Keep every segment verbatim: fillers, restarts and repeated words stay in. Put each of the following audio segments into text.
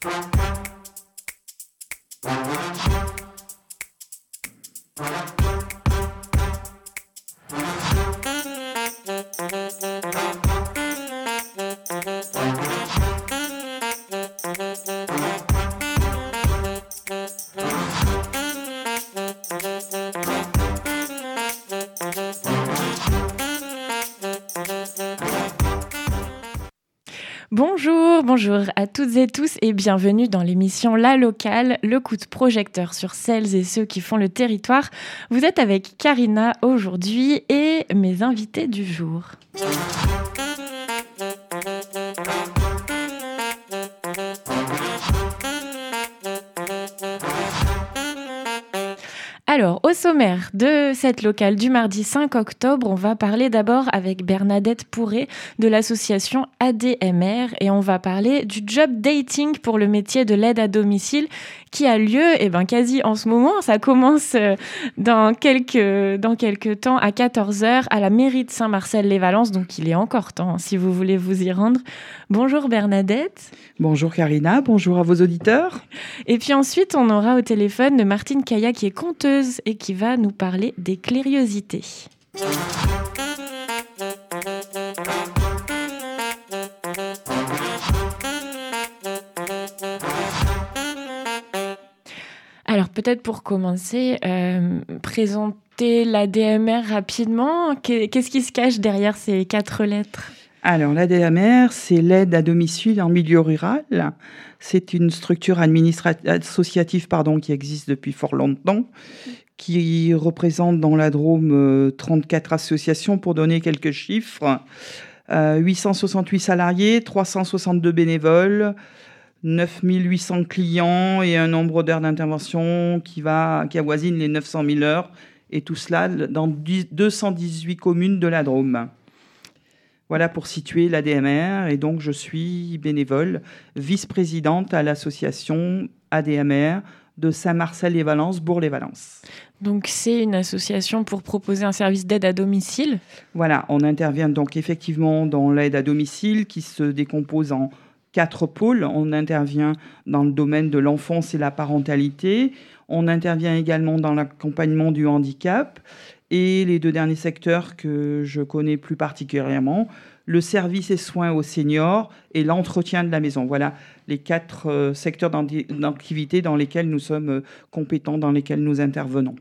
Bonjour, bonjour à toutes et tous et bienvenue dans l'émission La Locale, le coup de projecteur sur celles et ceux qui font le territoire. Vous êtes avec Karina aujourd'hui et mes invités du jour. Alors, au sommaire de cette locale du mardi cinq octobre, on va parler d'abord avec Bernadette Pourret de l'association A D M R et on va parler du job dating pour le métier de l'aide à domicile qui a lieu eh ben, quasi en ce moment. Ça commence dans quelques, dans quelques temps à quatorze heures à la mairie de Saint-Marcel-les-Valences, donc il est encore temps si vous voulez vous y rendre. Bonjour Bernadette. Bonjour Karina, bonjour à vos auditeurs. Et puis ensuite, on aura au téléphone Martine Kaya qui est conteuse et qui va nous parler des clériosités. Alors peut-être pour commencer, euh, présenter l'A D M R rapidement. Qu'est-ce qui se cache derrière ces quatre lettres ? Alors, l'A D M R, c'est l'aide à domicile en milieu rural. C'est une structure administrative, associative pardon, qui existe depuis fort longtemps, qui représente dans la Drôme euh, trente-quatre associations, pour donner quelques chiffres. Euh, huit cent soixante-huit salariés, trois cent soixante-deux bénévoles, neuf mille huit cents clients et un nombre d'heures d'intervention qui, va, qui avoisine les neuf cent mille heures. Et tout cela dans deux cent dix-huit communes de la Drôme. Voilà pour situer l'A D M R. Et donc, je suis bénévole, vice-présidente à l'association A D M R de Saint-Marcel-les-Valences, Bourg-les-Valences. Donc, c'est une association pour proposer un service d'aide à domicile ? Voilà, on intervient donc effectivement dans l'aide à domicile qui se décompose en quatre pôles. On intervient dans le domaine de l'enfance et la parentalité. On intervient également dans l'accompagnement du handicap. Et les deux derniers secteurs que je connais plus particulièrement, le service et soins aux seniors et l'entretien de la maison. Voilà les quatre euh, secteurs d'activité dans lesquels nous sommes euh, compétents, dans lesquels nous intervenons.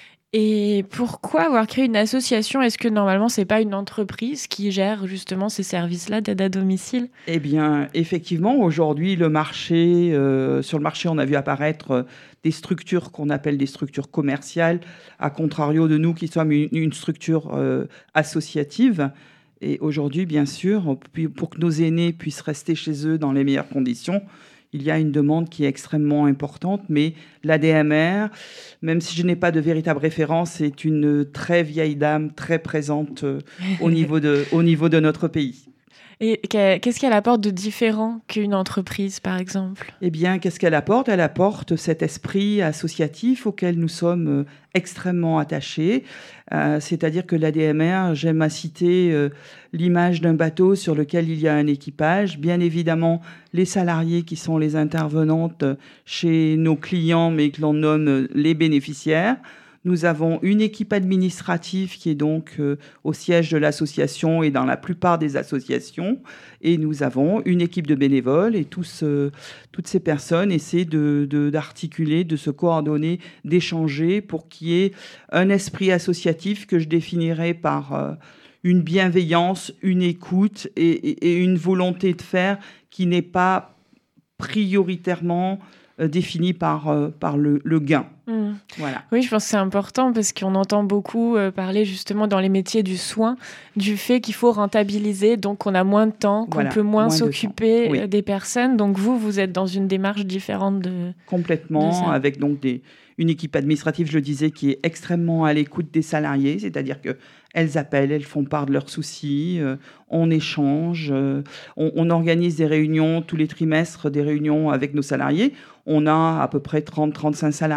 Et pourquoi avoir créé une association ? Est-ce que normalement, ce n'est pas une entreprise qui gère justement ces services-là d'aide à domicile ? Eh bien, effectivement, aujourd'hui, le marché, euh, sur le marché, on a vu apparaître euh, des structures qu'on appelle des structures commerciales, à contrario de nous qui sommes une, une structure euh, associative. Et aujourd'hui, bien sûr, pour que nos aînés puissent rester chez eux dans les meilleures conditions, il y a une demande qui est extrêmement importante, mais l'A D M R, même si je n'ai pas de véritable référence, c'est une très vieille dame, très présente euh, au niveau de, au niveau de notre pays. Et qu'est-ce qu'elle apporte de différent qu'une entreprise, par exemple ? Eh bien, qu'est-ce qu'elle apporte ? Elle apporte cet esprit associatif auquel nous sommes extrêmement attachés. Euh, c'est-à-dire que l'A D M R, j'aime à citer euh, l'image d'un bateau sur lequel il y a un équipage. Bien évidemment, les salariés qui sont les intervenantes chez nos clients, mais que l'on nomme les bénéficiaires. Nous avons une équipe administrative qui est donc euh, au siège de l'association et dans la plupart des associations. Et nous avons une équipe de bénévoles et tous, euh, toutes ces personnes essaient de, de, d'articuler, de se coordonner, d'échanger pour qu'il y ait un esprit associatif que je définirais par euh, une bienveillance, une écoute et, et, et une volonté de faire qui n'est pas prioritairement euh, définie par, euh, par le, le gain. Mmh. Voilà. Oui, je pense que c'est important parce qu'on entend beaucoup euh, parler justement dans les métiers du soin du fait qu'il faut rentabiliser, donc on a moins de temps, qu'on voilà, peut moins, moins s'occuper oui. des personnes. Donc vous, vous êtes dans une démarche différente de complètement, de avec donc des, une équipe administrative, je le disais, qui est extrêmement à l'écoute des salariés, c'est-à-dire que elles appellent, elles font part de leurs soucis, euh, on échange, euh, on, on organise des réunions tous les trimestres, des réunions avec nos salariés. On a à peu près trente à trente-cinq salariés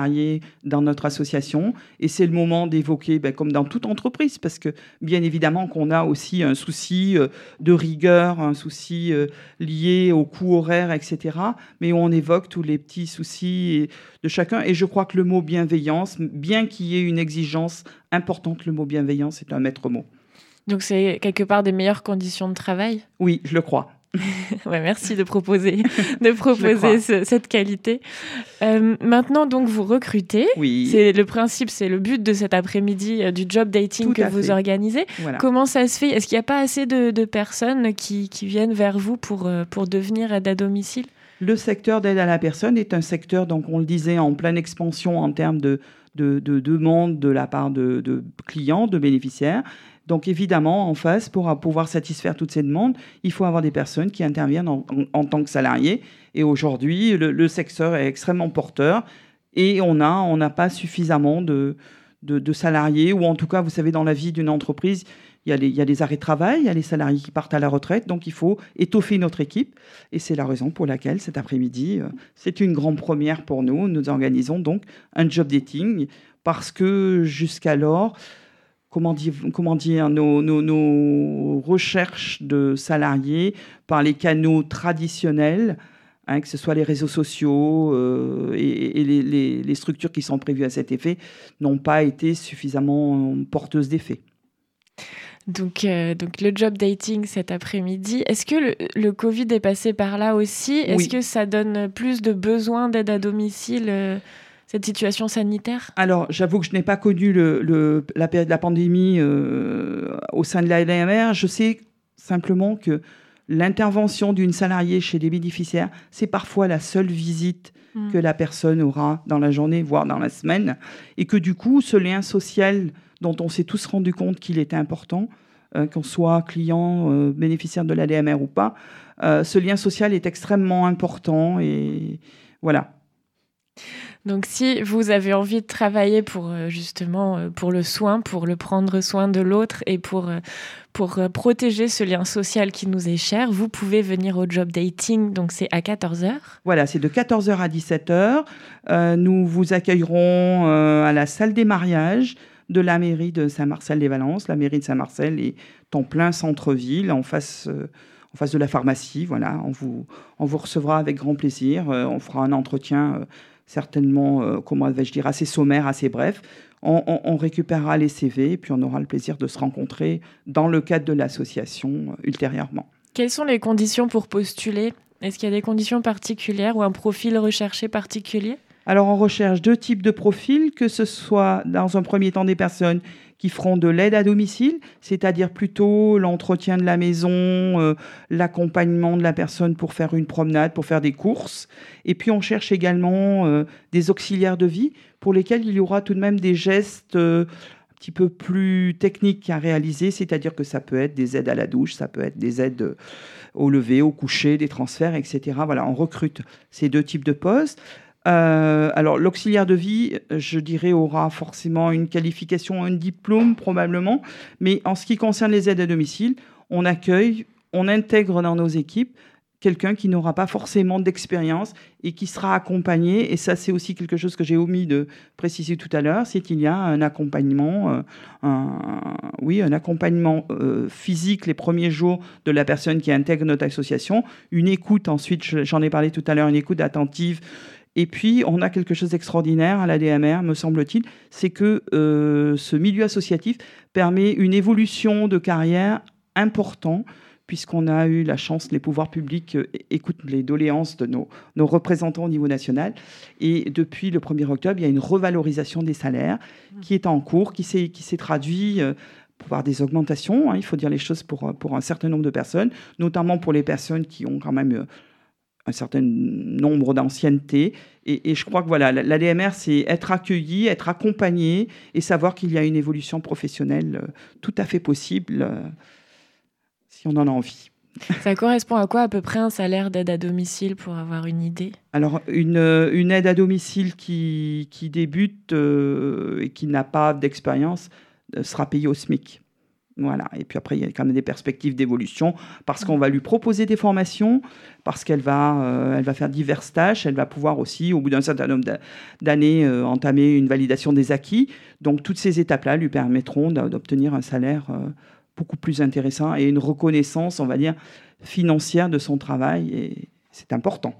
dans notre association. Et c'est le moment d'évoquer, ben, comme dans toute entreprise, parce que bien évidemment qu'on a aussi un souci euh, de rigueur, un souci euh, lié au coût horaire, et cetera. Mais on évoque tous les petits soucis de chacun. Et je crois que le mot bienveillance, bien qu'il y ait une exigence importante, le mot bienveillance est un maître mot. Donc c'est quelque part des meilleures conditions de travail ? Oui, je le crois. Ouais, merci de proposer, de proposer ce, cette qualité. Euh, maintenant, donc, vous recrutez. Oui. C'est le principe, c'est le but de cet après-midi euh, du job dating Tout que vous fait. organisez. Voilà. Comment ça se fait ? Est-ce qu'il n'y a pas assez de, de personnes qui, qui viennent vers vous pour, euh, pour devenir aide à domicile ? Le secteur d'aide à la personne est un secteur, donc on le disait, en pleine expansion en termes de, de, de demande de la part de, de clients, de bénéficiaires. Donc évidemment, en face, pour pouvoir satisfaire toutes ces demandes, il faut avoir des personnes qui interviennent en, en, en tant que salariés. Et aujourd'hui, le, le secteur est extrêmement porteur et on a, on n'a pas suffisamment de, de, de salariés, ou en tout cas, vous savez, dans la vie d'une entreprise, il y a les, il y a les arrêts de travail, il y a les salariés qui partent à la retraite, donc il faut étoffer notre équipe. Et c'est la raison pour laquelle cet après-midi, c'est une grande première pour nous. Nous organisons donc un job dating parce que jusqu'alors, Comment dire, comment dire nos, nos, nos recherches de salariés par les canaux traditionnels, hein, que ce soit les réseaux sociaux euh, et, et les, les, les structures qui sont prévues à cet effet, n'ont pas été suffisamment porteuses d'effet. Donc, euh, donc le job dating cet après-midi, est-ce que le, le Covid est passé par là aussi ? Est-ce Oui. que ça donne plus de besoins d'aide à domicile euh, cette situation sanitaire ? Alors, j'avoue que je n'ai pas connu le, le, la période de la pandémie euh, au sein de l'A D M R. Je sais simplement que l'intervention d'une salariée chez les bénéficiaires, c'est parfois la seule visite mmh. que la personne aura dans la journée, voire dans la semaine. Et que du coup, ce lien social dont on s'est tous rendu compte qu'il était important, euh, qu'on soit client, euh, bénéficiaire de l'A D M R ou pas, euh, ce lien social est extrêmement important. Et voilà. Donc, si vous avez envie de travailler pour justement pour le soin, pour le prendre soin de l'autre et pour, pour protéger ce lien social qui nous est cher, vous pouvez venir au job dating. Donc, c'est à quatorze heures. Voilà, c'est de quatorze heures à dix-sept heures. Euh, nous vous accueillerons euh, à la salle des mariages de la mairie de Saint-Marcel-les-Valences. La mairie de Saint-Marcel est en plein centre-ville, en face... Euh, en face de la pharmacie. Voilà, on vous, on vous recevra avec grand plaisir. Euh, on fera un entretien... Euh, certainement, euh, comment vais-je dire, assez sommaire, assez bref. On, on, on récupérera les C V et puis on aura le plaisir de se rencontrer dans le cadre de l'association euh, ultérieurement. Quelles sont les conditions pour postuler ? Est-ce qu'il y a des conditions particulières ou un profil recherché particulier ? Alors, on recherche deux types de profils, que ce soit dans un premier temps des personnes qui feront de l'aide à domicile, c'est-à-dire plutôt l'entretien de la maison, euh, l'accompagnement de la personne pour faire une promenade, pour faire des courses. Et puis, on cherche également euh, des auxiliaires de vie pour lesquels il y aura tout de même des gestes euh, un petit peu plus techniques à réaliser, c'est-à-dire que ça peut être des aides à la douche, ça peut être des aides au lever, au coucher, des transferts, et cetera. Voilà, on recrute ces deux types de postes. Euh, alors, l'auxiliaire de vie, je dirais, aura forcément une qualification, un diplôme probablement. Mais en ce qui concerne les aides à domicile, on accueille, on intègre dans nos équipes quelqu'un qui n'aura pas forcément d'expérience et qui sera accompagné. Et ça, c'est aussi quelque chose que j'ai omis de préciser tout à l'heure, c'est qu'il y a un accompagnement, euh, un, oui, un accompagnement euh, physique les premiers jours de la personne qui intègre notre association, une écoute ensuite, j'en ai parlé tout à l'heure, une écoute attentive. Et puis, on a quelque chose d'extraordinaire à l'A D M R, me semble-t-il, c'est que euh, ce milieu associatif permet une évolution de carrière importante, puisqu'on a eu la chance, les pouvoirs publics euh, écoutent les doléances de nos, nos représentants au niveau national. Et depuis le premier octobre, il y a une revalorisation des salaires qui est en cours, qui s'est, qui s'est traduit... Euh, pour avoir des augmentations, hein, il faut dire les choses pour, pour un certain nombre de personnes, notamment pour les personnes qui ont quand même... Euh, un certain nombre d'ancienneté. Et, et je crois que voilà, l'A D M R, c'est être accueilli, être accompagné et savoir qu'il y a une évolution professionnelle euh, tout à fait possible euh, si on en a envie. Ça correspond à quoi à peu près un salaire d'aide à domicile pour avoir une idée ? Alors, une, une aide à domicile qui, qui débute euh, et qui n'a pas d'expérience euh, sera payée au SMIC. Voilà. Et puis après, il y a quand même des perspectives d'évolution parce qu'on va lui proposer des formations, parce qu'elle va, euh, elle va faire diverses tâches. Elle va pouvoir aussi, au bout d'un certain nombre d'années, euh, entamer une validation des acquis. Donc, toutes ces étapes-là lui permettront d'obtenir un salaire euh, beaucoup plus intéressant et une reconnaissance, on va dire, financière de son travail. Et c'est important.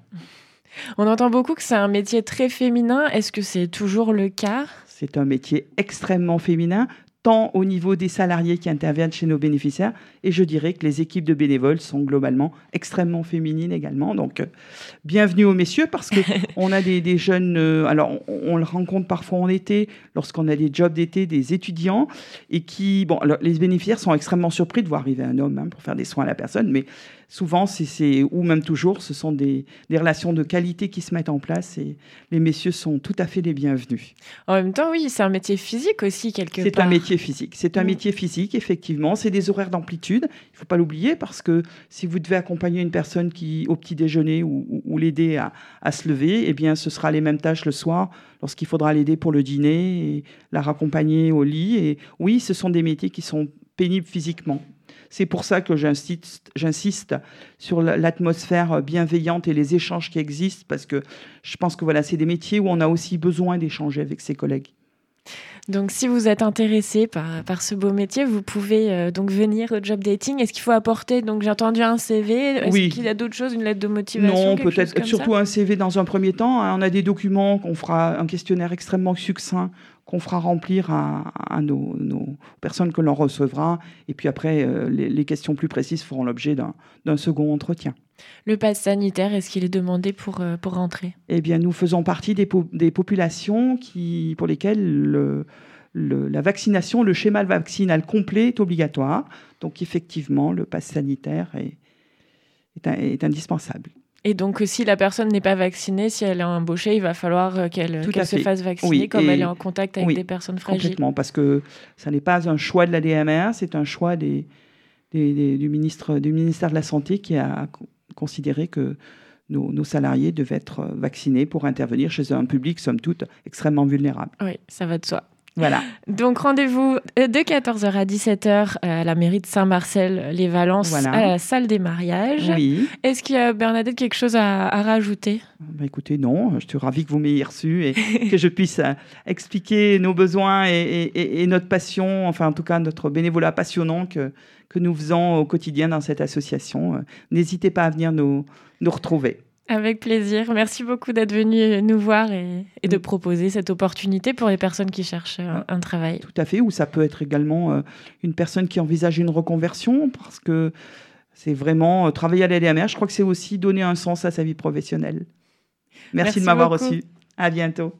On entend beaucoup que c'est un métier très féminin. Est-ce que c'est toujours le cas ? C'est un métier extrêmement féminin, tant au niveau des salariés qui interviennent chez nos bénéficiaires, et je dirais que les équipes de bénévoles sont globalement extrêmement féminines également. Donc, euh, bienvenue aux messieurs, parce qu'on a des, des jeunes... Euh, alors, on, on le rencontre parfois en été, lorsqu'on a des jobs d'été, des étudiants, et qui... Bon, alors, les bénéficiaires sont extrêmement surpris de voir arriver un homme hein, pour faire des soins à la personne, mais souvent, c'est, c'est, ou même toujours, ce sont des, des relations de qualité qui se mettent en place, et les messieurs sont tout à fait les bienvenus. En même temps, oui, c'est un métier physique aussi, quelque c'est part. Un métier physique. C'est un mmh. métier physique, effectivement. C'est des horaires d'amplitude. Il ne faut pas l'oublier, parce que si vous devez accompagner une personne qui, au petit déjeuner ou, ou, ou l'aider à, à se lever, eh bien, ce sera les mêmes tâches le soir lorsqu'il faudra l'aider pour le dîner et la raccompagner au lit. Et oui, ce sont des métiers qui sont pénibles physiquement. C'est pour ça que j'insiste, j'insiste sur l'atmosphère bienveillante et les échanges qui existent, parce que je pense que voilà, c'est des métiers où on a aussi besoin d'échanger avec ses collègues. Donc, si vous êtes intéressé par, par ce beau métier, vous pouvez euh, donc venir au job dating. Est-ce qu'il faut apporter, donc j'ai entendu un C V, est-ce oui. qu'il y a d'autres choses, une lettre de motivation? Non, peut-être surtout ça un C V dans un premier temps. On a des documents, qu'on fera un questionnaire extrêmement succinct qu'on fera remplir à, à nos, nos personnes que l'on recevra. Et puis après, euh, les, les questions plus précises feront l'objet d'un, d'un second entretien. Le pass sanitaire, est-ce qu'il est demandé pour, euh, pour rentrer ? Eh bien, nous faisons partie des, po- des populations qui, pour lesquelles le, le, la vaccination, le schéma vaccinal complet est obligatoire. Donc, effectivement, le pass sanitaire est, est, un, est indispensable. Et donc, si la personne n'est pas vaccinée, si elle est embauchée, il va falloir qu'elle, qu'elle se fasse vacciner, oui, comme elle est en contact avec oui, des personnes fragiles. Complètement, parce que ça n'est pas un choix de l'A D M R, c'est un choix des, des, des, du, ministre, du ministère de la Santé qui a considéré que nos, nos salariés devaient être vaccinés pour intervenir chez un public, somme toute, extrêmement vulnérable. Oui, ça va de soi. Voilà. Donc, rendez-vous de quatorze heures à dix-sept heures à la mairie de Saint-Marcel-les-Valences, voilà. À la salle des mariages. Oui. Est-ce qu'il y a, Bernadette, quelque chose à, à rajouter ? Bah, écoutez, non. Je suis ravie que vous m'ayez reçu et que je puisse euh, expliquer nos besoins et, et, et notre passion, enfin, en tout cas, notre bénévolat passionnant que, que nous faisons au quotidien dans cette association. N'hésitez pas à venir nous, nous retrouver. Avec plaisir. Merci beaucoup d'être venu nous voir et, et de proposer cette opportunité pour les personnes qui cherchent un, un travail. Tout à fait, ou ça peut être également euh, une personne qui envisage une reconversion, parce que c'est vraiment euh, travailler à l'A D M R, je crois que c'est aussi donner un sens à sa vie professionnelle. Merci, Merci de m'avoir beaucoup. reçu. À bientôt.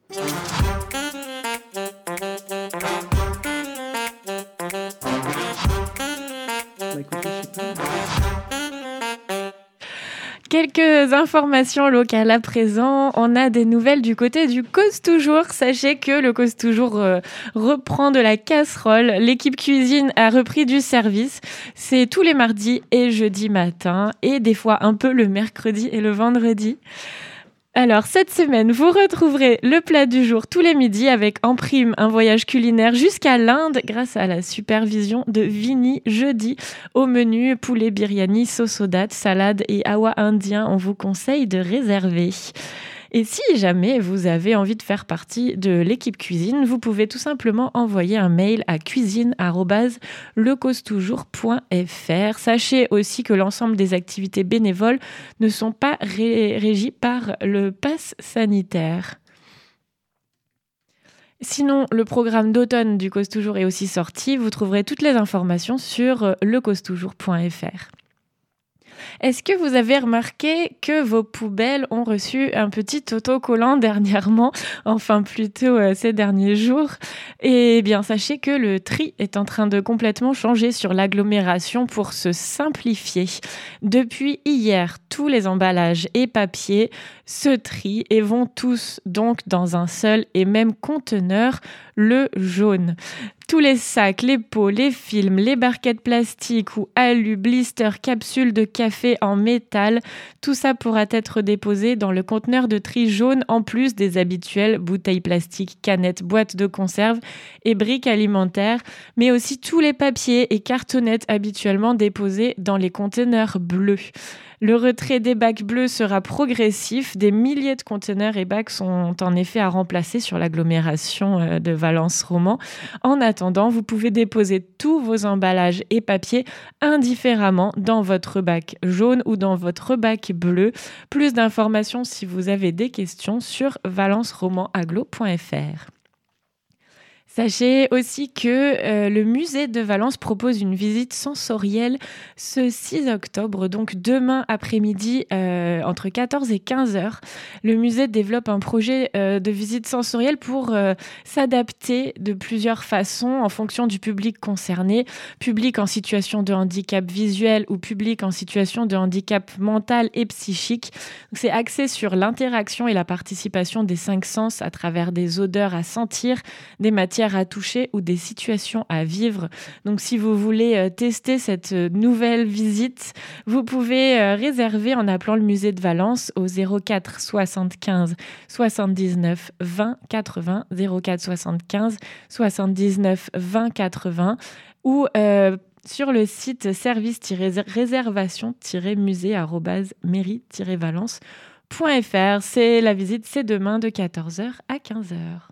Bah, écoutez, je sais pas. Quelques informations locales à présent. On a des nouvelles du côté du Cause Toujours. Sachez que le Cause Toujours euh, reprend de la casserole. L'équipe cuisine a repris du service. C'est tous les mardis et jeudis matin et des fois un peu le mercredi et le vendredi. Alors, cette semaine, vous retrouverez le plat du jour tous les midis avec en prime un voyage culinaire jusqu'à l'Inde grâce à la supervision de Vini jeudi. Au menu, poulet biryani, sauce aux dattes, salade et awa indien. On vous conseille de réserver. Et si jamais vous avez envie de faire partie de l'équipe cuisine, vous pouvez tout simplement envoyer un mail à cuisine arobase le cause toujours point f r. Sachez aussi que l'ensemble des activités bénévoles ne sont pas ré- régies par le pass sanitaire. Sinon, le programme d'automne du Cause Toujours est aussi sorti. Vous trouverez toutes les informations sur le cause toujours point f r. Est-ce que vous avez remarqué que vos poubelles ont reçu un petit autocollant dernièrement, enfin plutôt euh, ces derniers jours ? Eh bien, sachez que le tri est en train de complètement changer sur l'agglomération pour se simplifier. Depuis hier, tous les emballages et papiers se trient et vont tous donc dans un seul et même conteneur, le jaune. Tous les sacs, les pots, les films, les barquettes plastiques ou alu, blisters, capsules de café en métal, tout ça pourra être déposé dans le conteneur de tri jaune en plus des habituelles bouteilles plastiques, canettes, boîtes de conserve et briques alimentaires, mais aussi tous les papiers et cartonnettes habituellement déposés dans les conteneurs bleus. Le retrait des bacs bleus sera progressif. Des milliers de conteneurs et bacs sont en effet à remplacer sur l'agglomération de Valence-Roman. En attendant, vous pouvez déposer tous vos emballages et papiers indifféremment dans votre bac jaune ou dans votre bac bleu. Plus d'informations si vous avez des questions sur valence roman agglo point f r. Sachez aussi que euh, le musée de Valence propose une visite sensorielle ce six octobre, donc demain après-midi, euh, entre quatorze et quinze heures. Le musée développe un projet euh, de visite sensorielle pour euh, s'adapter de plusieurs façons en fonction du public concerné, public en situation de handicap visuel ou public en situation de handicap mental et psychique. Donc, c'est axé sur l'interaction et la participation des cinq sens à travers des odeurs à sentir, des matières à toucher ou des situations à vivre. Donc, si vous voulez euh, tester cette euh, nouvelle visite, vous pouvez euh, réserver en appelant le musée de Valence au zéro quatre soixante-quinze soixante-dix-neuf vingt quatre-vingts, zéro quatre soixante-quinze soixante-dix-neuf vingt quatre-vingts ou euh, sur le site service-réservation-musée arobase mairie tiret valence point f r. C'est la visite, c'est demain de quatorze heures à quinze heures.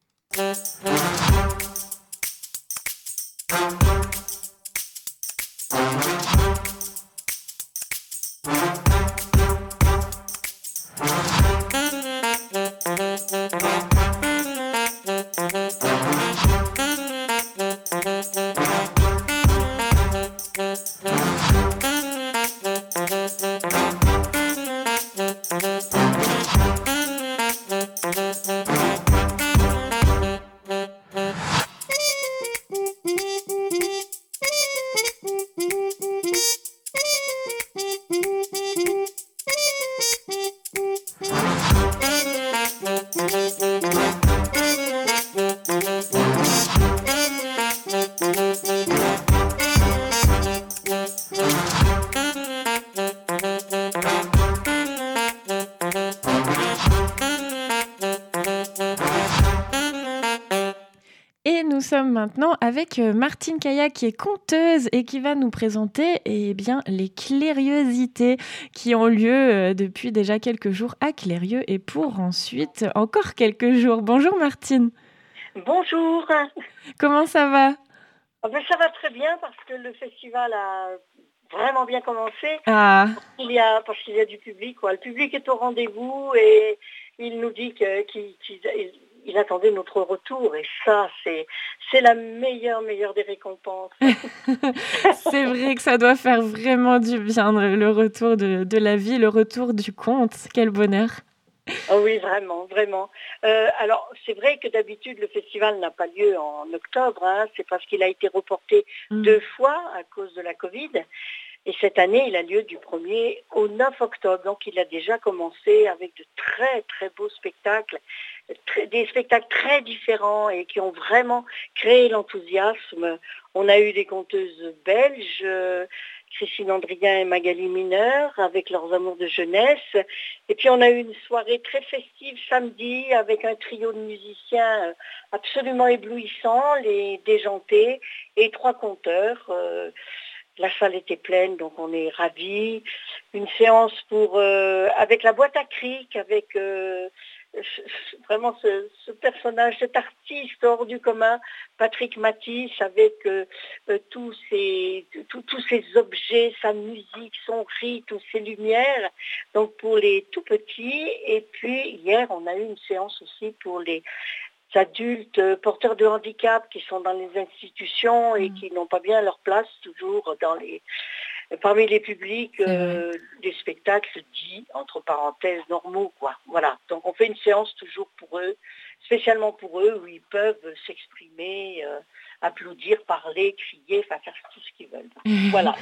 Nous sommes maintenant avec Martine Caillac qui est conteuse et qui va nous présenter eh bien, les Clériosités qui ont lieu depuis déjà quelques jours à Clérieux et pour ensuite encore quelques jours. Bonjour Martine. Bonjour. Comment ça va? Ah ben ça va très bien parce que le festival a vraiment bien commencé. Ah. Parce qu'il y a, parce qu'il y a du public, quoi. Le public est au rendez-vous et il nous dit que, qu'il, qu'il, il attendait notre retour et ça, c'est, c'est la meilleure, meilleure des récompenses. C'est vrai que ça doit faire vraiment du bien, le retour de, de la vie, le retour du conte. Quel bonheur. Oh oui, vraiment, vraiment. Euh, alors, c'est vrai que d'habitude, le festival n'a pas lieu en octobre. Hein, c'est parce qu'il a été reporté mmh. deux fois à cause de la Covid. Et cette année, il a lieu du premier au neuf octobre. Donc, il a déjà commencé avec de très, très beaux spectacles, très, des spectacles très différents et qui ont vraiment créé l'enthousiasme. On a eu des conteuses belges, euh, Christine Andrien et Magali Mineur, avec leurs amours de jeunesse. Et puis, on a eu une soirée très festive samedi avec un trio de musiciens absolument éblouissant, les Déjantés, et trois conteurs. Euh, La salle était pleine, donc on est ravis. Une séance pour euh, avec la boîte à cric, avec euh, vraiment ce, ce personnage, cet artiste hors du commun, Patrick Matisse, avec euh, euh, tous ces tous, tous ces objets, sa musique, son cri, toutes ces lumières. Donc pour les tout petits. Et puis hier, on a eu une séance aussi pour les adultes porteurs de handicap qui sont dans les institutions et qui n'ont pas bien leur place toujours dans les, parmi les publics euh, des spectacles dits, entre parenthèses, normaux, quoi. Voilà. Donc on fait une séance toujours pour eux, spécialement pour eux, où ils peuvent s'exprimer, euh, applaudir, parler, crier, enfin faire tout ce qu'ils veulent. Voilà.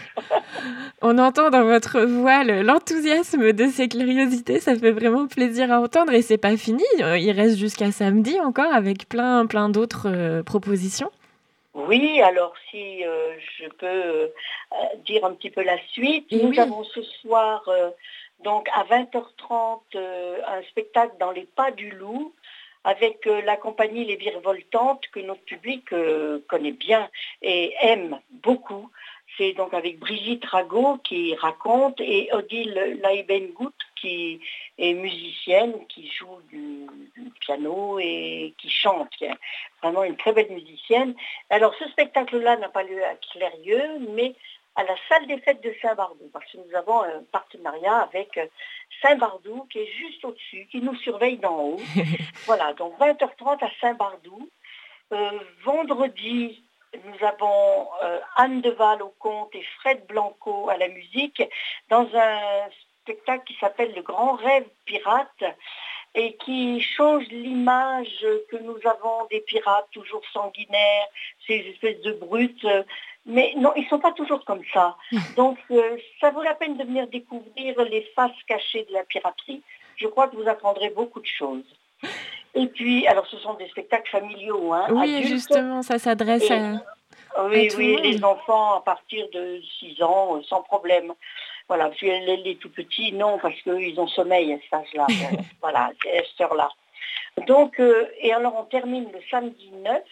On entend dans votre voix le, l'enthousiasme de ces Clériosités, ça fait vraiment plaisir à entendre et c'est pas fini, il reste jusqu'à samedi encore avec plein, plein d'autres euh, propositions. Oui, alors si euh, je peux euh, dire un petit peu la suite, Et nous oui. avons ce soir, euh, donc à vingt heures trente, euh, un spectacle dans les Pas du Loup avec euh, la compagnie Les Virevoltantes que notre public euh, connaît bien et aime beaucoup. C'est donc avec Brigitte Rago qui raconte et Odile Laïbengout qui est musicienne, qui joue du, du piano et qui chante, qui est vraiment une très belle musicienne. Alors ce spectacle-là n'a pas lieu à Clérieux, mais à la salle des fêtes de Saint-Bardou, parce que nous avons un partenariat avec Saint-Bardou qui est juste au-dessus, qui nous surveille d'en haut. Voilà, donc vingt heures trente à Saint-Bardou. Euh, vendredi, nous avons euh, Anne Deval au conte et Fred Blanco à la musique dans un spectacle qui s'appelle Le Grand Rêve Pirate et qui change l'image que nous avons des pirates toujours sanguinaires, ces espèces de brutes. Mais non, ils ne sont pas toujours comme ça. Donc euh, ça vaut la peine de venir découvrir les faces cachées de la piraterie. Je crois que vous apprendrez beaucoup de choses. Et puis, alors ce sont des spectacles familiaux, hein, Oui, adultes. Justement, ça s'adresse Et, à, oui, à tout oui, le monde. les enfants à partir de six ans, euh, sans problème. Voilà, puis les, les tout petits, non, parce qu'ils ont sommeil à cet âge-là. Voilà, à cette heure-là. Donc, euh, et alors on termine le samedi neuf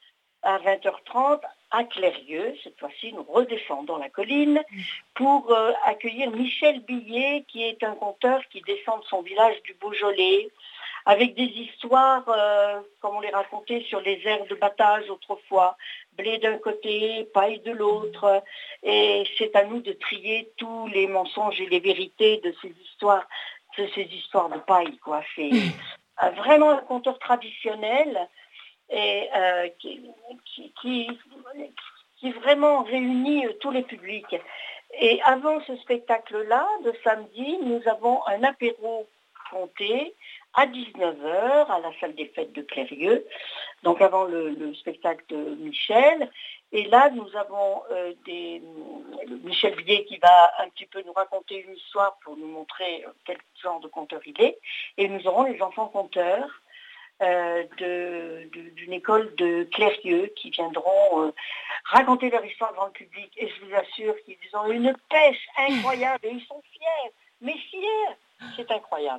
à vingt heures trente à Clérieux. Cette fois-ci, nous redescendons la colline pour euh, accueillir Michel Billet, qui est un conteur qui descend de son village du Beaujolais, avec des histoires, euh, comme on les racontait sur les aires de battage autrefois, blé d'un côté, paille de l'autre, et c'est à nous de trier tous les mensonges et les vérités de ces histoires, de ces histoires de paille, quoi. C'est euh, vraiment un conteur traditionnel et euh, qui, qui, qui, qui vraiment réunit tous les publics. Et avant ce spectacle-là, de samedi, nous avons un apéro compté à dix-neuf heures à la salle des fêtes de Clérieux, donc avant le, le spectacle de Michel. Et là, nous avons euh, des, Michel Billet qui va un petit peu nous raconter une histoire pour nous montrer quel genre de conteur il est. Et nous aurons les enfants conteurs euh, de, de, d'une école de Clérieux qui viendront euh, raconter leur histoire devant le public. Et je vous assure qu'ils ont une pêche incroyable et ils sont fiers, mais fiers. C'est incroyable.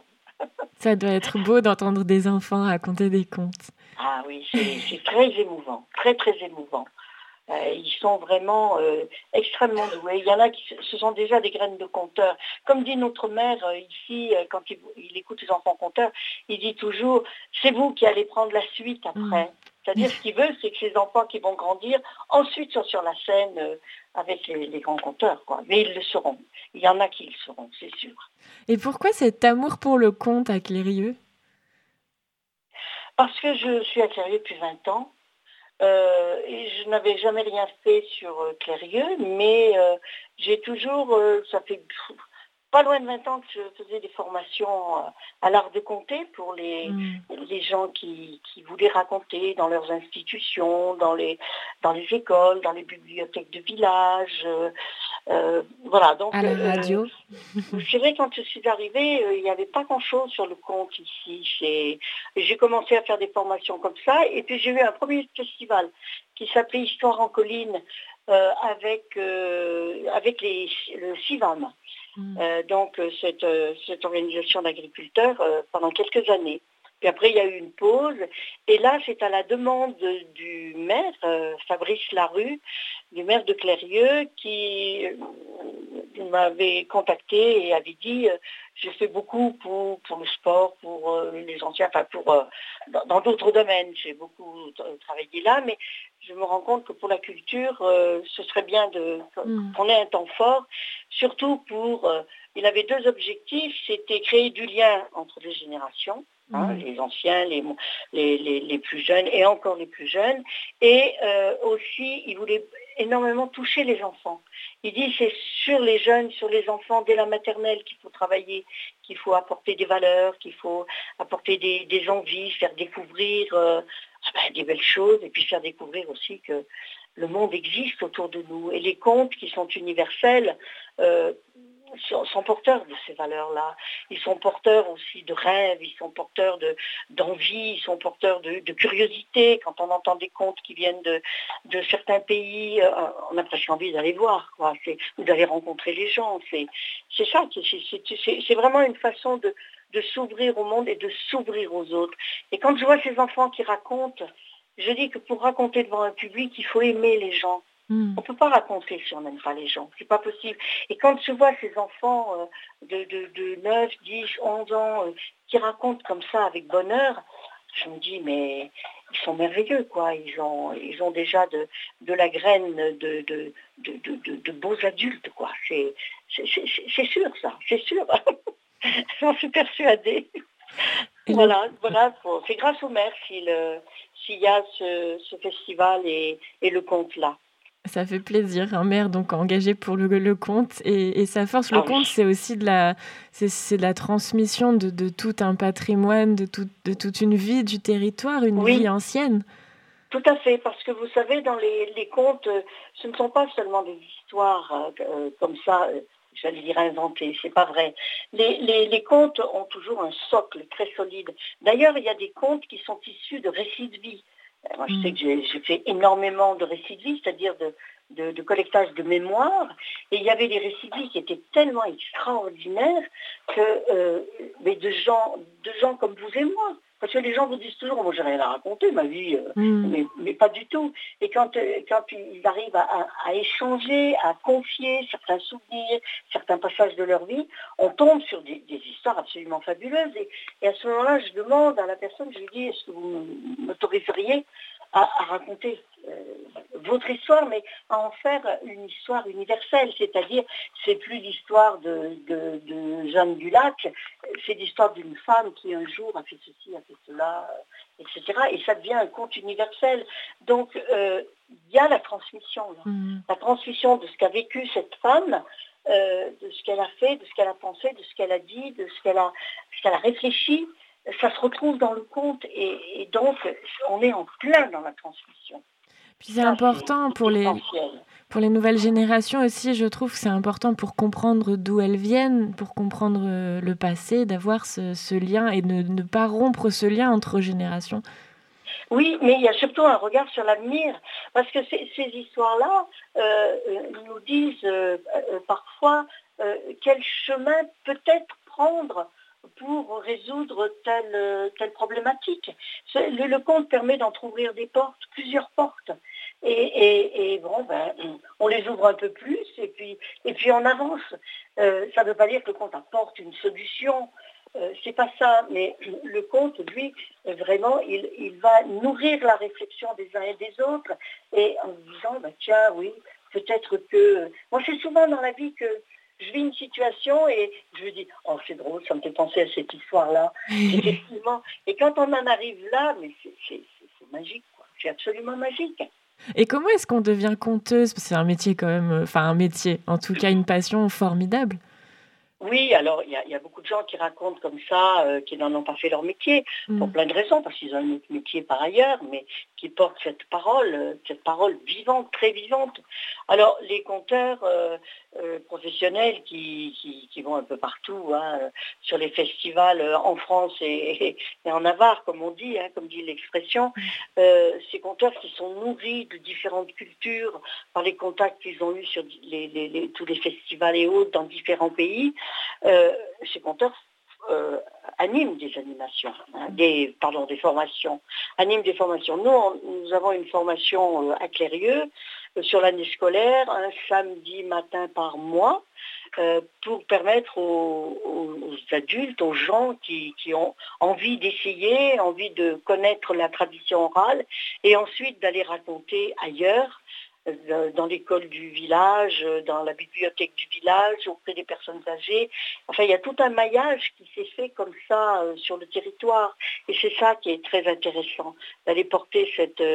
Ça doit être beau d'entendre des enfants raconter des contes. Ah oui, c'est, c'est très émouvant, très très émouvant. Euh, ils sont vraiment euh, extrêmement doués. Il y en a qui ce sont déjà des graines de conteurs. Comme dit notre mère euh, ici, euh, quand il, il écoute les enfants conteurs, il dit toujours « c'est vous qui allez prendre la suite après ». Mmh. C'est-à-dire ce qu'il veut, c'est que ces enfants qui vont grandir, ensuite sont sur la scène euh, avec les, les grands conteurs, quoi. Mais ils le seront. Il y en a qui le seront, c'est sûr. Et pourquoi cet amour pour le conte à Clérieux ? Parce que je suis à Clérieux depuis vingt ans. Euh, et je n'avais jamais rien fait sur euh, Clérieux, mais euh, j'ai toujours, euh, ça fait pff, pas loin de vingt ans que je faisais des formations euh, à l'art de conter pour les, mmh. les gens qui, qui voulaient raconter dans leurs institutions, dans les, dans les écoles, dans les bibliothèques de village. Euh, euh, voilà, donc, à la radio. Euh, c'est vrai, quand je suis arrivée, euh, il n'y avait pas grand-chose sur le conte ici. J'ai, j'ai commencé à faire des formations comme ça, et puis j'ai eu un premier festival qui s'appelait Histoire en colline euh, avec, euh, avec les, le CIVAM. Mmh. Euh, donc cette, euh, cette organisation d'agriculteurs euh, pendant quelques années. Puis après, il y a eu une pause. Et là, c'est à la demande du maire, euh, Fabrice Larue, du maire de Clérieux, qui euh, m'avait contacté et avait dit euh, je fais beaucoup pour, pour le sport, pour euh, les anciens, enfin pour euh, dans, dans d'autres domaines. J'ai beaucoup t- travaillé là, mais je me rends compte que pour la culture, euh, ce serait bien de, mmh. qu'on ait un temps fort, surtout pour... Euh, il avait deux objectifs, c'était créer du lien entre les générations, hein, mmh. les anciens, les, les, les, les plus jeunes et encore les plus jeunes, et euh, aussi, il voulait énormément toucher les enfants. Il dit c'est sur les jeunes, sur les enfants dès la maternelle qu'il faut travailler, qu'il faut apporter des valeurs, qu'il faut apporter des, des envies, faire découvrir euh, ben, des belles choses, et puis faire découvrir aussi que le monde existe autour de nous. Et les contes qui sont universels, euh, sont, sont porteurs de ces valeurs-là. Ils sont porteurs aussi de rêves, ils sont porteurs de, d'envie, ils sont porteurs de, de curiosité. Quand on entend des contes qui viennent de, de certains pays, euh, on a presque envie d'aller voir, quoi. C'est, ou d'aller rencontrer les gens. C'est, c'est ça, c'est, c'est, c'est, c'est vraiment une façon de, de s'ouvrir au monde et de s'ouvrir aux autres. Et quand je vois ces enfants qui racontent, je dis que pour raconter devant un public, il faut aimer les gens. Mm. On ne peut pas raconter si on n'aime pas les gens. C'est pas possible. Et quand je vois ces enfants euh, de, de, de neuf, dix, onze ans euh, qui racontent comme ça avec bonheur, je me dis, mais ils sont merveilleux, quoi. Ils ont, ils ont déjà de, de la graine de, de, de, de, de, de beaux adultes, quoi. C'est, c'est, c'est, c'est sûr, ça. C'est sûr. J'en suis persuadée. Et voilà, le... voilà. C'est grâce au maire s'il, s'il y a ce, ce festival et, et le conte là. Ça fait plaisir, un maire donc engagé pour le, le conte et, et sa force. Le ah, conte, oui. c'est aussi de la, c'est, c'est de la transmission de, de tout un patrimoine, de, tout, de toute une vie du territoire, une oui. vie ancienne. Tout à fait, parce que vous savez, dans les, les contes, ce ne sont pas seulement des histoires euh, comme ça, euh, j'allais dire inventées, c'est pas vrai. Les, les, les contes ont toujours un socle très solide. D'ailleurs, il y a des contes qui sont issus de récits de vie. Moi, je sais que j'ai, j'ai fait énormément de récits de vie, c'est-à-dire de, de, de collectage de mémoire. Et il y avait des récits de vie qui étaient tellement extraordinaires que euh, mais de gens, de gens comme vous et moi. Parce que les gens vous disent toujours, moi j'ai rien à raconter, ma vie, euh, mmh. mais, mais pas du tout. Et quand, euh, quand ils arrivent à, à, à échanger, à confier certains souvenirs, certains passages de leur vie, on tombe sur des, des histoires absolument fabuleuses. Et, et à ce moment-là, je demande à la personne, je lui dis, est-ce que vous m'autoriseriez à, à raconter euh, votre histoire, mais à en faire une histoire universelle, c'est-à-dire c'est plus l'histoire de, de, de Jeanne du Lac, c'est l'histoire d'une femme qui un jour a fait ceci, a fait cela, et cetera. Et ça devient un conte universel. Donc euh, il y a la transmission, là. Mmh. La transmission de ce qu'a vécu cette femme, euh, de ce qu'elle a fait, de ce qu'elle a pensé, de ce qu'elle a dit, de ce qu'elle a, ce qu'elle a réfléchi. Ça se retrouve dans le conte et, et donc on est en plein dans la transmission. Puis c'est ça, important c'est pour les, pour les nouvelles générations aussi, je trouve que c'est important pour comprendre d'où elles viennent, pour comprendre le passé, d'avoir ce, ce lien et ne, ne pas rompre ce lien entre générations. Oui, mais il y a surtout un regard sur l'avenir, parce que ces, ces histoires-là euh, nous disent euh, euh, parfois euh, quel chemin peut-être prendre pour résoudre telle, telle problématique. Le, le conte permet d'entrouvrir des portes, plusieurs portes. Et, et, et bon, ben, on les ouvre un peu plus et puis, et puis on avance. Euh, ça ne veut pas dire que le conte apporte une solution. Euh, c'est pas ça. Mais le conte, lui, vraiment, il, il va nourrir la réflexion des uns et des autres. Et en disant, ben, tiens, oui, peut-être que... Moi, c'est souvent dans la vie que je vis une situation et je me dis, oh c'est drôle, ça me fait penser à cette histoire-là. Effectivement. Et quand on en arrive là, mais c'est, c'est, c'est, c'est magique, quoi. C'est absolument magique. Et comment est-ce qu'on devient conteuse ? Parce que c'est un métier quand même, enfin un métier, en tout cas une passion formidable. Oui, alors il y, y a beaucoup de gens qui racontent comme ça, euh, qui n'en ont pas fait leur métier, mmh. pour plein de raisons, parce qu'ils ont un autre métier par ailleurs, mais qui portent cette parole, euh, cette parole vivante, très vivante. Alors les conteurs euh, euh, professionnels qui, qui, qui vont un peu partout, hein, sur les festivals euh, en France et, et en Navarre, comme on dit, hein, comme dit l'expression, euh, ces conteurs qui sont nourris de différentes cultures par les contacts qu'ils ont eus sur les, les, les, tous les festivals et autres dans différents pays. Euh, ces conteurs euh, animent des animations, hein, des, pardon, des formations, animent des formations. Nous, on, nous avons une formation euh, à Clérieux euh, sur l'année scolaire, un samedi matin par mois, euh, pour permettre aux, aux, aux adultes, aux gens qui, qui ont envie d'essayer, envie de connaître la tradition orale, et ensuite d'aller raconter ailleurs, dans l'école du village, dans la bibliothèque du village, auprès des personnes âgées. Enfin, il y a tout un maillage qui s'est fait comme ça euh, sur le territoire. Et c'est ça qui est très intéressant, d'aller porter cette, euh,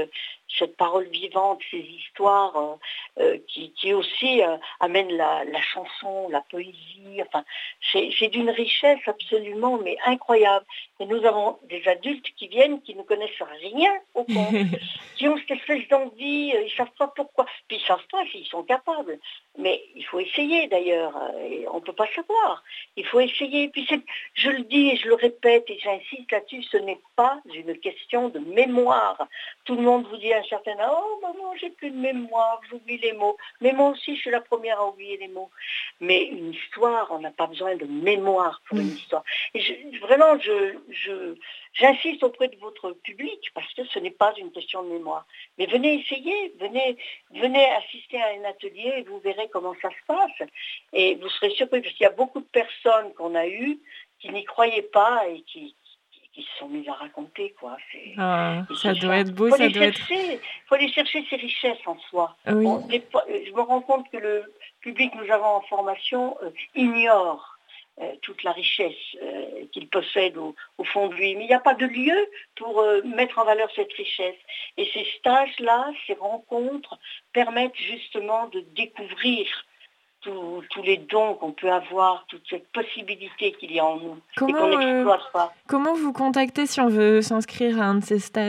cette parole vivante, ces histoires euh, euh, qui, qui aussi euh, amènent la, la chanson, la poésie. Enfin, c'est, c'est d'une richesse absolument, mais incroyable. Et nous avons des adultes qui viennent, qui ne connaissent rien au conte, qui ont cette espèce d'envie, euh, ils ne savent pas pourquoi. Puis ils ne savent pas s'ils sont capables. Mais il faut essayer d'ailleurs, et on ne peut pas savoir. Il faut essayer. Puis c'est, je le dis et je le répète et j'insiste là-dessus, ce n'est pas une question de mémoire. Tout le monde vous dit à un certain âge, oh maman, j'ai plus de mémoire, j'oublie les mots. Mais moi aussi, je suis la première à oublier les mots. Mais une histoire, on n'a pas besoin de mémoire pour une histoire. Et je, vraiment, je, je, j'insiste auprès de votre public parce que ce n'est pas une question de mémoire. Mais venez essayer, venez, venez assister à un atelier et vous verrez comment ça se passe. Et vous serez surpris parce qu'il y a beaucoup de personnes qu'on a eues qui n'y croyaient pas et qui, qui, qui se sont mises à raconter, quoi. C'est, ah, ça doit ça. être beau, faut ça doit chercher, être... Il faut aller chercher ces richesses en soi. Oui. On, je me rends compte que le public que nous avons en formation euh, ignore euh, toute la richesse euh, qu'il possède au, au fond de lui. Mais il n'y a pas de lieu pour euh, mettre en valeur cette richesse. Et ces stages-là, ces rencontres, permettent justement de découvrir tous, tous les dons qu'on peut avoir, toute cette possibilité qu'il y a en nous comment, et qu'on n'exploite euh, pas. Comment vous contacter si on veut s'inscrire à un de ces stages ?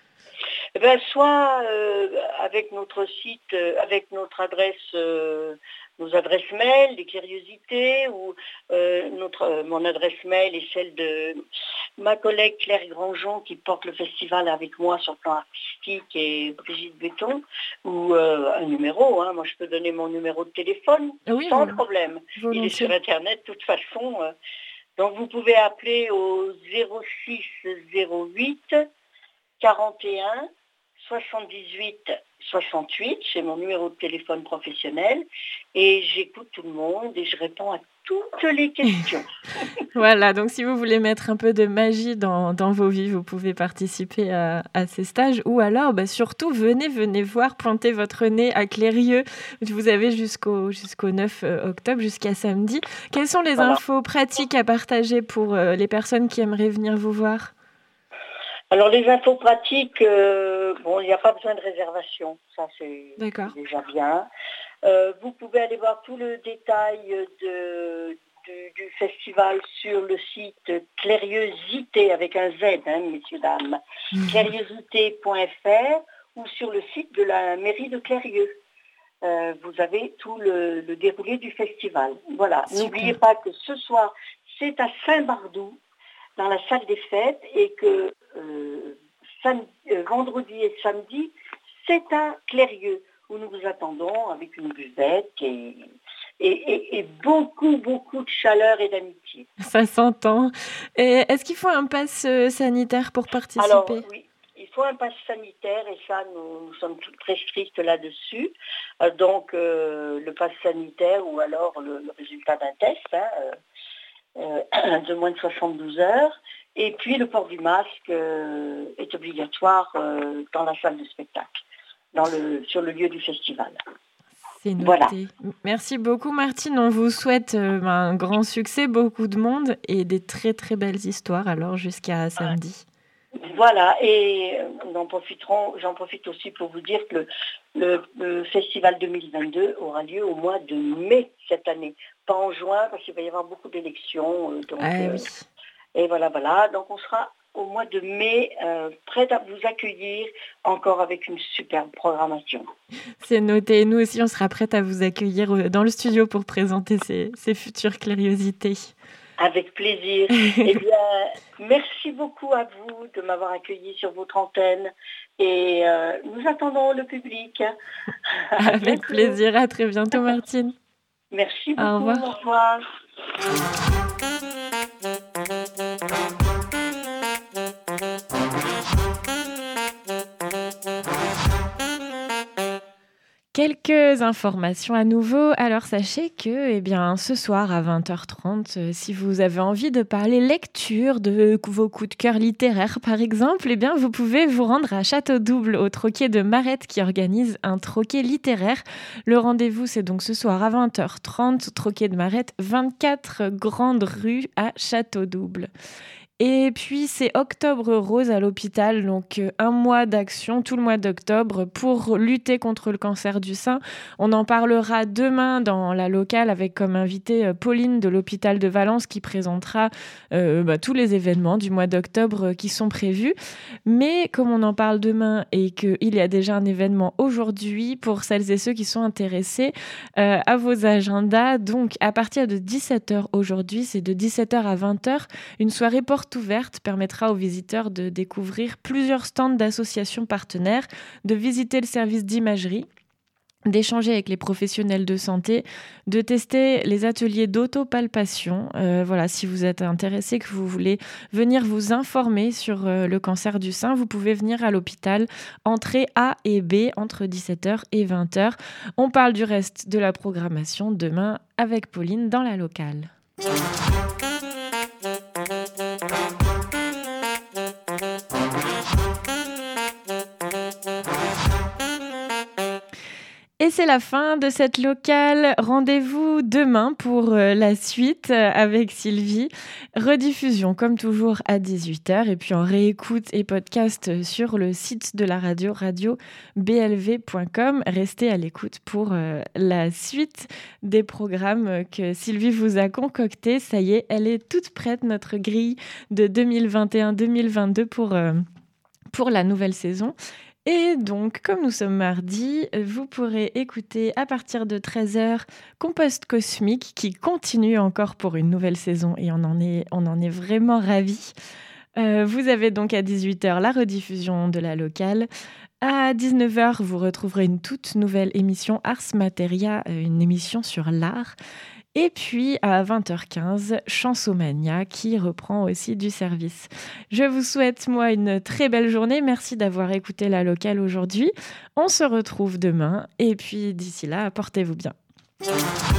Eh ben, soit euh, avec notre site, euh, avec notre adresse, euh, nos adresses mail, les curiosités, ou euh, notre, euh, mon adresse mail est celle de ma collègue Claire Grandjean qui porte le festival avec moi sur le plan artistique et Brigitte Béton, ou euh, un numéro. Hein. Moi, je peux donner mon numéro de téléphone oui, sans problème. Volontiers. Il est sur Internet de toute façon. Euh. Donc, vous pouvez appeler au zéro six zéro huit quarante et un soixante-dix-huit soixante-huit, c'est mon numéro de téléphone professionnel, et j'écoute tout le monde et je réponds à toutes les questions. Voilà, donc si vous voulez mettre un peu de magie dans, dans vos vies, vous pouvez participer à, à ces stages, ou alors bah, surtout venez, venez voir, plantez votre nez à Clérieux. Vous avez jusqu'au, jusqu'au neuf octobre, jusqu'à samedi. Quelles sont les voilà. infos pratiques à partager pour euh, les personnes qui aimeraient venir vous voir ? Alors les infos pratiques, euh, bon, il n'y a pas besoin de réservation, ça c'est, c'est déjà bien. Euh, vous pouvez aller voir tout le détail de, du, du festival sur le site Clériosité avec un Z, hein, messieurs dames, mmh. clériosité point f r ou sur le site de la mairie de Clérieux. Euh, vous avez tout le, le déroulé du festival. Voilà. Super. N'oubliez pas que ce soir, c'est à Saint-Bardou, dans la salle des fêtes, et que euh, samedi, euh, vendredi et samedi, c'est à Clérieux, où nous vous attendons avec une buvette et, et, et, et beaucoup, beaucoup de chaleur et d'amitié. Ça s'entend. Et est-ce qu'il faut un pass sanitaire pour participer ? Alors oui, il faut un pass sanitaire, et ça, nous, nous sommes très stricts là-dessus. Euh, donc, euh, le pass sanitaire ou alors le, le résultat d'un test, hein, euh, Euh, de moins de soixante-douze heures, et puis le port du masque euh, est obligatoire euh, dans la salle de spectacle, dans le, sur le lieu du festival. C'est noté. Voilà. Merci beaucoup Martine, on vous souhaite euh, un grand succès, beaucoup de monde et des très très belles histoires alors jusqu'à samedi. Voilà, et nous en profiterons, j'en profite aussi pour vous dire que le, le, le festival deux mille vingt-deux aura lieu au mois de mai cette année, pas en juin parce qu'il va y avoir beaucoup d'élections. Euh, donc, ah, euh, oui. Et voilà, voilà, donc on sera au mois de mai euh, prêt à vous accueillir encore avec une superbe programmation. C'est noté, nous aussi on sera prêt à vous accueillir dans le studio pour présenter ces, ces futures curiosités. Avec plaisir. Eh bien, merci beaucoup à vous de m'avoir accueilli sur votre antenne et euh, nous attendons le public. Avec plaisir, à très bientôt Martine. Merci beaucoup, au revoir. Au revoir. Quelques informations à nouveau. Alors sachez que eh bien, ce soir à vingt heures trente, euh, si vous avez envie de parler lecture, de vos coups de cœur littéraires par exemple, eh bien, vous pouvez vous rendre à Château-Double au Troquet de Marette qui organise un troquet littéraire. Le rendez-vous c'est donc ce soir à vingt heures trente, Troquet de Marette, vingt-quatre Grande Rue à Château-Double. Et puis, c'est Octobre Rose à l'hôpital, donc euh, un mois d'action, tout le mois d'octobre, pour lutter contre le cancer du sein. On en parlera demain dans la locale avec comme invitée euh, Pauline de l'hôpital de Valence qui présentera euh, bah, tous les événements du mois d'octobre euh, qui sont prévus. Mais comme on en parle demain et qu'il y a déjà un événement aujourd'hui, pour celles et ceux qui sont intéressés, euh, à vos agendas, donc à partir de dix-sept heures aujourd'hui, c'est de dix-sept heures à vingt heures, une soirée porte ouverte permettra aux visiteurs de découvrir plusieurs stands d'associations partenaires, de visiter le service d'imagerie, d'échanger avec les professionnels de santé, de tester les ateliers d'autopalpation. Euh, voilà, si vous êtes intéressé, que vous voulez venir vous informer sur euh, le cancer du sein, vous pouvez venir à l'hôpital, entrée A et B, entre dix-sept heures et vingt heures. On parle du reste de la programmation demain avec Pauline dans la locale. Et c'est la fin de cette locale. Rendez-vous demain pour euh, la suite euh, avec Sylvie. Rediffusion comme toujours à dix-huit heures et puis en réécoute et podcast sur le site de la radio, radio b l v point com. Restez à l'écoute pour euh, la suite des programmes que Sylvie vous a concoctés. Ça y est, elle est toute prête, notre grille de deux mille vingt et un deux mille vingt-deux pour, euh, pour la nouvelle saison. Et donc, comme nous sommes mardi, vous pourrez écouter à partir de treize heures Compost Cosmique qui continue encore pour une nouvelle saison et on en est, on en est vraiment ravis. Euh, vous avez donc à dix-huit heures la rediffusion de la locale. À dix-neuf heures, vous retrouverez une toute nouvelle émission Ars Materia, une émission sur l'art. Et puis à vingt heures quinze, Chansomania qui reprend aussi du service. Je vous souhaite, moi, une très belle journée. Merci d'avoir écouté la locale aujourd'hui. On se retrouve demain. Et puis d'ici là, portez-vous bien.